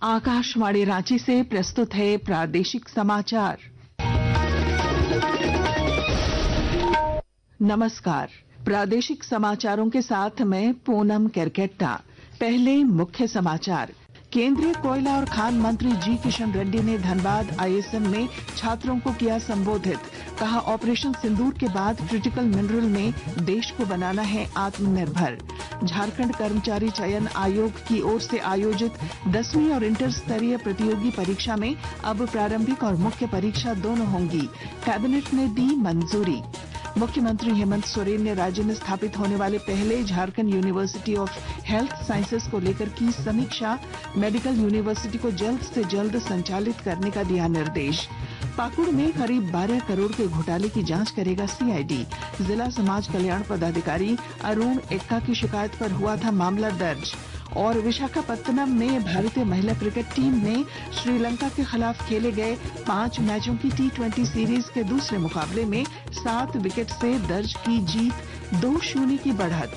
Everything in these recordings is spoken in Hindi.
आकाशवाणी रांची से प्रस्तुत है प्रादेशिक समाचार। नमस्कार, प्रादेशिक समाचारों के साथ मैं पूनम केरकेट्टा। पहले मुख्य समाचार। केंद्रीय कोयला और खान मंत्री जी किशन रेड्डी ने धनबाद आईएसएम में छात्रों को किया संबोधित। कहा, ऑपरेशन सिंदूर के बाद क्रिटिकल मिनरल में देश को बनाना है आत्मनिर्भर। झारखंड कर्मचारी चयन आयोग की ओर से आयोजित 10वीं और इंटर स्तरीय प्रतियोगी परीक्षा में अब प्रारंभिक और मुख्य परीक्षा दोनों होंगी। कैबिनेट ने दी मंजूरी। मुख्यमंत्री हेमंत सोरेन ने राज्य में स्थापित होने वाले पहले Jharkhand university of health sciences को लेकर की समीक्षा। मेडिकल यूनिवर्सिटी को जल्द से जल्द संचालित करने का दिया निर्देश। पाकुड़ में करीब 12 करोड़ के घोटाले की जांच करेगा सीआईडी। जिला समाज कल्याण पदाधिकारी अरुण एक्का की शिकायत पर हुआ था मामला दर्ज। और विशाखापत्तनम में भारतीय महिला क्रिकेट टीम ने श्रीलंका के खिलाफ खेले गए 5 मैचों की टी20 सीरीज के दूसरे मुकाबले में 7 विकेट से दर्ज की जीत, 2-0 की बढ़त।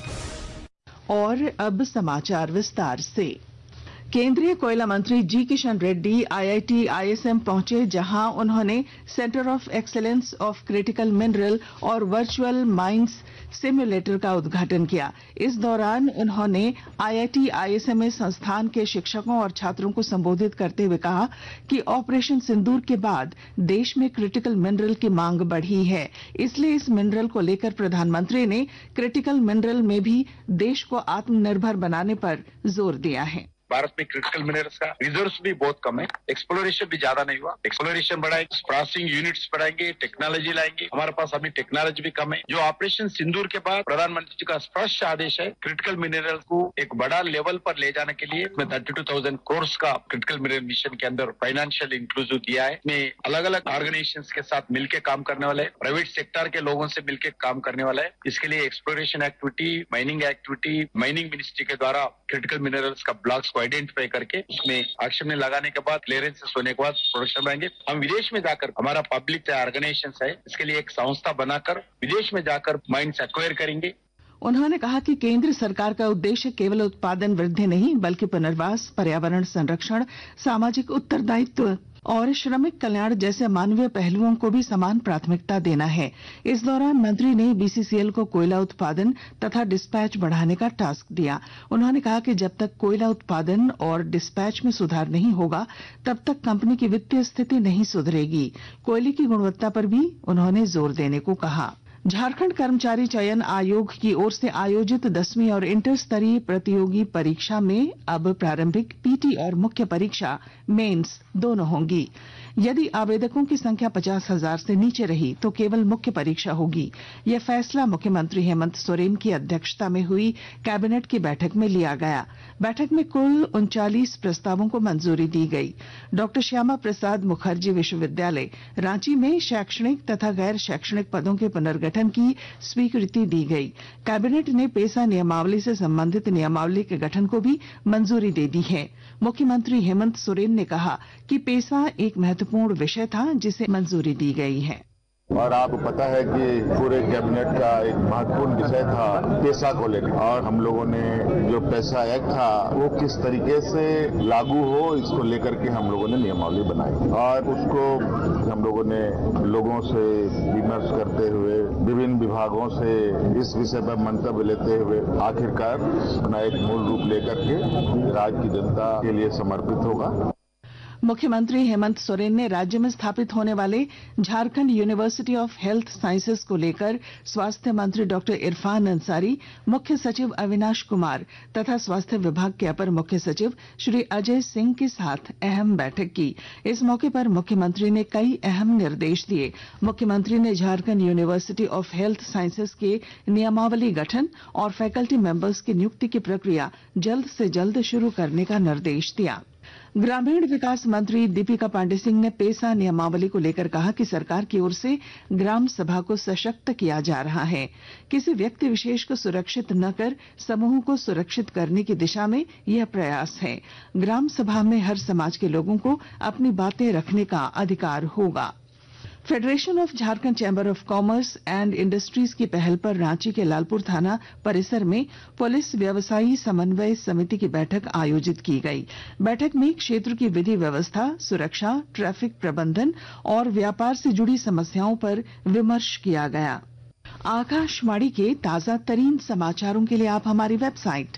और अब समाचार विस्तार से। केंद्रीय कोयला मंत्री G Kishan Reddy IIT ISM पहुंचे, जहां उन्होंने centre of excellence of critical mineral और वर्चुअल माइंस सिम्युलेटर का उद्घाटन किया। इस दौरान उन्होंने आईआईटी आईएसएम में संस्थान के शिक्षकों और छात्रों को संबोधित करते हुए कहा कि ऑपरेशन सिंदूर के बाद देश में क्रिटिकल मिनरल की मांग बढ़ी है, इसलिए इस मिनरल को लेकर प्रधानमंत्री ने क्रिटिकल मिनरल में भी देश को आत्मनिर्भर बनाने पर जोर दिया है। भारत में क्रिटिकल मिनरल्स का रिजर्व्स भी बहुत कम है, एक्सप्लोरेशन भी ज्यादा नहीं हुआ। एक्सप्लोरेशन बढ़ाएंगे, प्रोसेसिंग यूनिट्स बढ़ाएंगे, टेक्नोलॉजी लाएंगे। हमारे पास अभी टेक्नोलॉजी भी कम है। जो ऑपरेशन सिंदूर के बाद प्रधानमंत्री जी का स्पष्ट आदेश है, क्रिटिकल मिनरल को एक बड़ा लेवल पर ले जाने के लिए 32,000 करोड़ का क्रिटिकल मिनरल मिशन के अंदर फाइनेंशियल इंक्लूसिव दिया है। इसमें अलग अलग ऑर्गेनाइजेशंस के साथ मिलकर काम करने वाले, प्राइवेट सेक्टर के लोगों से मिलकर काम करने वाला है। इसके लिए एक्सप्लोरेशन एक्टिविटी, माइनिंग मिनिस्ट्री के द्वारा क्रिटिकल मिनरल्स का ब्लॉक्स को आइडेंटिफाई करके उसमें एक्शन में लगाने के बाद क्लियरेंसेस होने के बाद प्रोडक्शन बढ़ाएंगे। हम विदेश में जाकर, हमारा पब्लिक ऑर्गेनाइजेशन है, इसके लिए एक संस्था बनाकर विदेश में जाकर माइंस एक्वायर करेंगे। उन्होंने कहा कि केंद्र सरकार का उद्देश्य केवल उत्पादन वृद्धि नहीं, बल्कि पुनर्वास, पर्यावरण संरक्षण, सामाजिक उत्तरदायित्व और श्रमिक कल्याण जैसे मानवीय पहलुओं को भी समान प्राथमिकता देना है। इस दौरान मंत्री ने बीसीसीएल को कोयला उत्पादन तथा डिस्पैच बढ़ाने का टास्क दिया। उन्होंने कहा कि जब तक कोयला उत्पादन और डिस्पैच में सुधार नहीं होगा, तब तक कंपनी की वित्तीय स्थिति नहीं सुधरेगी। कोयले की गुणवत्ता पर भी उन्होंने जोर देने को कहा। झारखंड कर्मचारी चयन आयोग की ओर से आयोजित 10वीं और इंटर स्तरीय प्रतियोगी परीक्षा में अब प्रारंभिक, पीटी और मुख्य परीक्षा मेंस दोनों होंगी। यदि आवेदकों की संख्या 50,000 से नीचे रही तो केवल मुख्य परीक्षा होगी। यह फैसला मुख्यमंत्री हेमंत सोरेन की अध्यक्षता में हुई कैबिनेट की बैठक में लिया गया। बैठक में कुल 39 प्रस्तावों को मंजूरी दी गई। डॉक्टर श्यामा प्रसाद मुखर्जी विश्वविद्यालय रांची में शैक्षणिक तथा गैर शैक्षणिक पदों के पुनर्गठन की स्वीकृति दी गई। कैबिनेट ने पेशा नियमावली से संबंधित नियमावली के गठन को भी मंजूरी दे दी है। मुख्यमंत्री हेमंत सोरेन ने कहा कि पेशा एक महत्वपूर्ण विषय था, जिसे मंजूरी दी गई है। और आपको पता है कि पूरे कैबिनेट का एक महत्वपूर्ण विषय था पेशा को लेकर, और हम लोगों ने जो पेशा एक्ट था वो किस तरीके से लागू हो, इसको लेकर के हम लोगों ने नियमावली बनाई और उसको हम लोगों ने लोगों से विमर्श करते हुए, विभिन्न विभागों से इस विषय पर मंतव्य लेते हुए आखिरकार अपना एक मूल रूप लेकर के राज्य की जनता के लिए समर्पित होगा। मुख्यमंत्री हेमंत सोरेन ने राज्य में स्थापित होने वाले Jharkhand university of health sciences को लेकर स्वास्थ्य मंत्री डॉक्टर इरफान अंसारी, मुख्य सचिव अविनाश कुमार तथा स्वास्थ्य विभाग के अपर मुख्य सचिव श्री अजय सिंह के साथ अहम बैठक की। इस मौके पर मुख्यमंत्री ने कई अहम निर्देश दिए। मुख्यमंत्री ने Jharkhand university of health sciences के नियमावली गठन और फैकल्टी मेंबर्स की नियुक्ति की प्रक्रिया जल्द से जल्द शुरू करने का निर्देश दिया। ग्रामीण विकास मंत्री दीपिका पांडे सिंह ने पेशा नियमावली को लेकर कहा कि सरकार की ओर से ग्राम सभा को सशक्त किया जा रहा है। किसी व्यक्ति विशेष को सुरक्षित न कर समूह को सुरक्षित करने की दिशा में यह प्रयास है। ग्राम सभा में हर समाज के लोगों को अपनी बातें रखने का अधिकार होगा। Federation of Jharkhand chamber of commerce and industries की पहल पर रांची के लालपुर थाना परिसर में पुलिस व्यवसायी समन्वय समिति की बैठक आयोजित की गई। बैठक में क्षेत्र की विधि व्यवस्था, सुरक्षा, ट्रैफिक प्रबंधन और व्यापार से जुड़ी समस्याओं पर विमर्श किया गया। आकाशवाणी के ताजा तरीन समाचारों के लिए आप हमारी वेबसाइट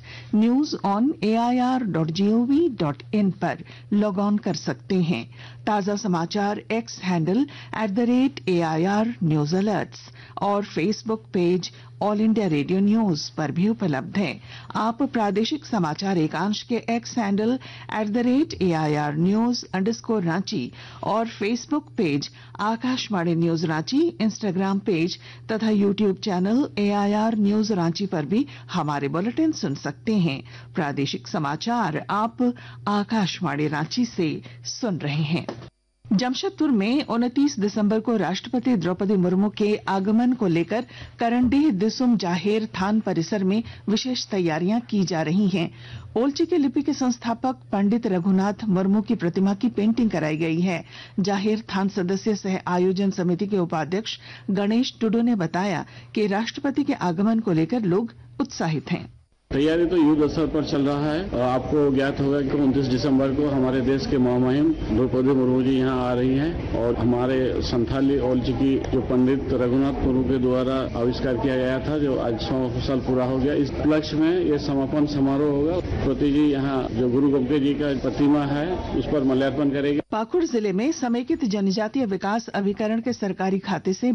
newsonair.gov.in पर लॉग ऑन कर सकते हैं। ताजा समाचार X handle @AIR news alerts और Facebook page all India radio news पर भी उपलब्ध है। आप प्रादेशिक समाचार एकांश के एक्स हैंडल @AIR न्यूज_रांची और Facebook page Akashvani news Ranchi, Instagram page तथा YouTube channel AIR news Ranchi पर भी हमारे बुलेटिन सुन सकते हैं। प्रादेशिक समाचार आप आकाशवाणी रांची से सुन रहे हैं। जमशेदपुर में 29 दिसंबर को राष्ट्रपति द्रौपदी मुर्मू के आगमन को लेकर करंडीह दिसुम जाहेर थान परिसर में विशेष तैयारियां की जा रही हैं। ओलची की लिपि के संस्थापक पंडित रघुनाथ मुर्मू की प्रतिमा की पेंटिंग कराई गई है। जाहेर थान सदस्य सह आयोजन समिति के उपाध्यक्ष गणेश टुडू ने बताया कि राष्ट्रपति के आगमन को लेकर लोग उत्साहित हैं। तैयारी तो युद्ध स्तर पर चल रहा है और आपको ज्ञात होगा कि 29 दिसंबर को हमारे देश के महामहिम द्रौपदी मुर्मू जी यहाँ आ रही हैं और हमारे संथाली ओलची की जो पंडित रघुनाथ मुर्मू के द्वारा आविष्कार किया गया था, जो आज 100 साल पूरा हो गया। इस उपलक्ष्य में ये समापन समारोह होगा। प्रति जी यहाँ जो गुरु गोमती जी का प्रतिमा है उस पर माल्यार्पण करेगी। पाकुड़ जिले में समेकित जनजातीय विकास अभिकरण के सरकारी खाते से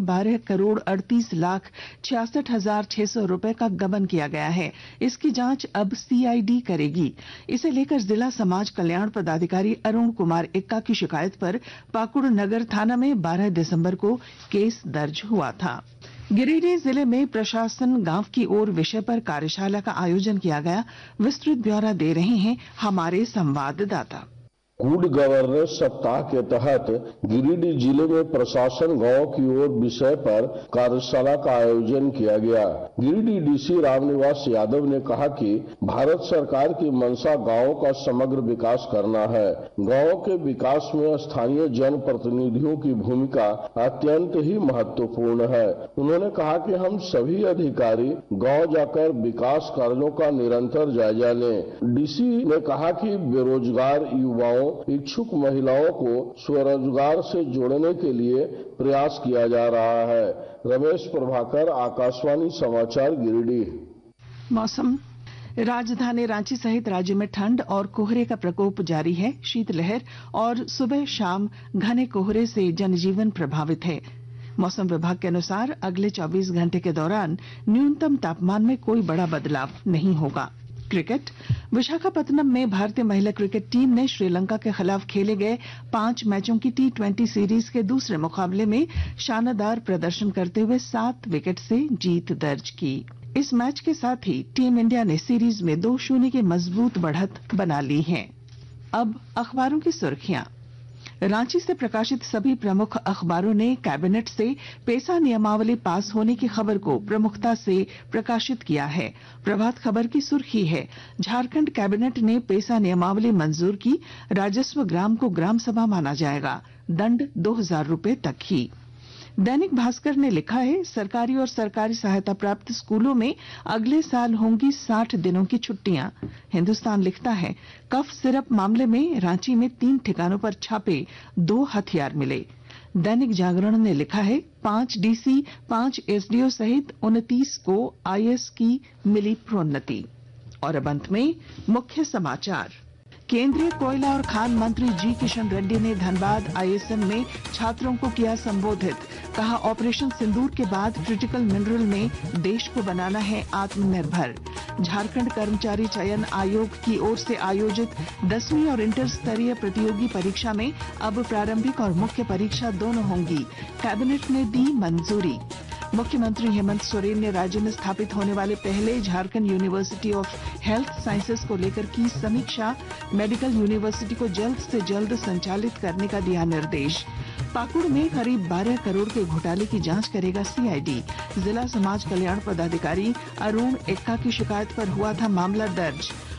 12,38,66,600 रुपए का गबन किया गया है। इसकी जांच अब CID करेगी। इसे लेकर जिला समाज कल्याण पदाधिकारी अरुण कुमार एक्का की शिकायत पर पाकुड़ नगर थाना में 12 दिसंबर को केस दर्ज हुआ था। गिरिडीह जिले में प्रशासन गांव की ओर विषय पर कार्यशाला का आयोजन किया गया। विस्तृत ब्यौरा दे रहे हैं हमारे संवाददाता। गुड गवर्नेंस सप्ताह के तहत गिरिडीह जिले में प्रशासन गांव की ओर विषय पर कार्यशाला का आयोजन किया गया। गिरिडीह DC रामनिवास यादव ने कहा कि भारत सरकार की मंशा गांव का समग्र विकास करना है। गांव के विकास में स्थानीय जनप्रतिनिधियों की भूमिका अत्यंत ही महत्वपूर्ण है। उन्होंने कहा कि हम सभी अधिकारी गांव जाकर विकास कार्यों का निरंतर जायजा लें। DC ने कहा कि बेरोजगार युवाओं, इच्छुक महिलाओं को स्वरोजगार से जोड़ने के लिए प्रयास किया जा रहा है। रमेश प्रभाकर, आकाशवाणी समाचार, गिरिडीह। मौसम। राजधानी रांची सहित राज्य में ठंड और कोहरे का प्रकोप जारी है। शीतलहर और सुबह शाम घने कोहरे से जनजीवन प्रभावित है। मौसम विभाग के अनुसार अगले 24 घंटे के दौरान न्यूनतम तापमान में कोई बड़ा बदलाव नहीं होगा। क्रिकेट। विशाखापत्तनम में भारतीय महिला क्रिकेट टीम ने श्रीलंका के खिलाफ खेले गए 5 मैचों की T20 सीरीज के दूसरे मुकाबले में शानदार प्रदर्शन करते हुए 7 विकेट से जीत दर्ज की। इस मैच के साथ ही टीम इंडिया ने सीरीज में 2-0 की मजबूत बढ़त बना ली है। अब अखबारों की सुर्खियां। रांची से प्रकाशित सभी प्रमुख अखबारों ने कैबिनेट से पेसा नियमावली पास होने की खबर को प्रमुखता से प्रकाशित किया है। प्रभात खबर की सुर्खी है, झारखंड कैबिनेट ने पेसा नियमावली मंजूर की, राजस्व ग्राम को ग्राम सभा माना जाएगा, दंड 2,000 रुपए तक ही। दैनिक भास्कर ने लिखा है, सरकारी और सरकारी सहायता प्राप्त स्कूलों में अगले साल होंगी 60 दिनों की छुट्टियां। हिंदुस्तान लिखता है, कफ सिरप मामले में रांची में 3 ठिकानों पर छापे, 2 हथियार मिले। दैनिक जागरण ने लिखा है, 5 DC 5 SDO सहित 29 को IS की मिली प्रोन्नति। और अब अंत में मुख्य समाचार। केंद्रीय कोयला और खान मंत्री जी किशन रेड्डी ने धनबाद ISM में छात्रों को किया संबोधित। कहा, ऑपरेशन सिंदूर के बाद क्रिटिकल मिनरल में देश को बनाना है आत्मनिर्भर। झारखंड कर्मचारी चयन आयोग की ओर से आयोजित 10वीं और इंटर स्तरीय प्रतियोगी परीक्षा में अब प्रारंभिक और मुख्य परीक्षा दोनों होंगी। कैबिनेट ने दी मंजूरी। मुख्यमंत्री हेमंत सोरेन ने राज्य में स्थापित होने वाले पहले Jharkhand university of health sciences को लेकर की समीक्षा। मेडिकल यूनिवर्सिटी को जल्द से जल्द संचालित करने का दिया निर्देश। पाकुड़ में करीब 12 करोड़ के घोटाले की जांच करेगा CID। जिला समाज कल्याण पदाधिकारी अरुण एक्का की शिकायत पर हुआ था मामला दर्ज।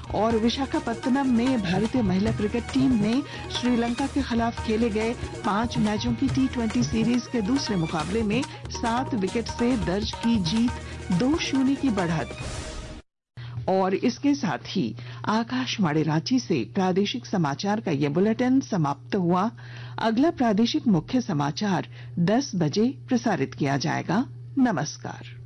और विशाखापत्तनम में भारतीय महिला क्रिकेट टीम ने श्रीलंका के खिलाफ खेले गए 5 मैचों की T20 सीरीज के दूसरे मुकाबले में 7 विकेट से दर्ज की जीत 2-0 की बढ़त। और इसके साथ ही आकाशवाणी रांची से प्रादेशिक समाचार का ये बुलेटिन समाप्त हुआ। अगला प्रादेशिक मुख्य समाचार 10 बजे प्रसारित किया जाएगा। नमस्कार।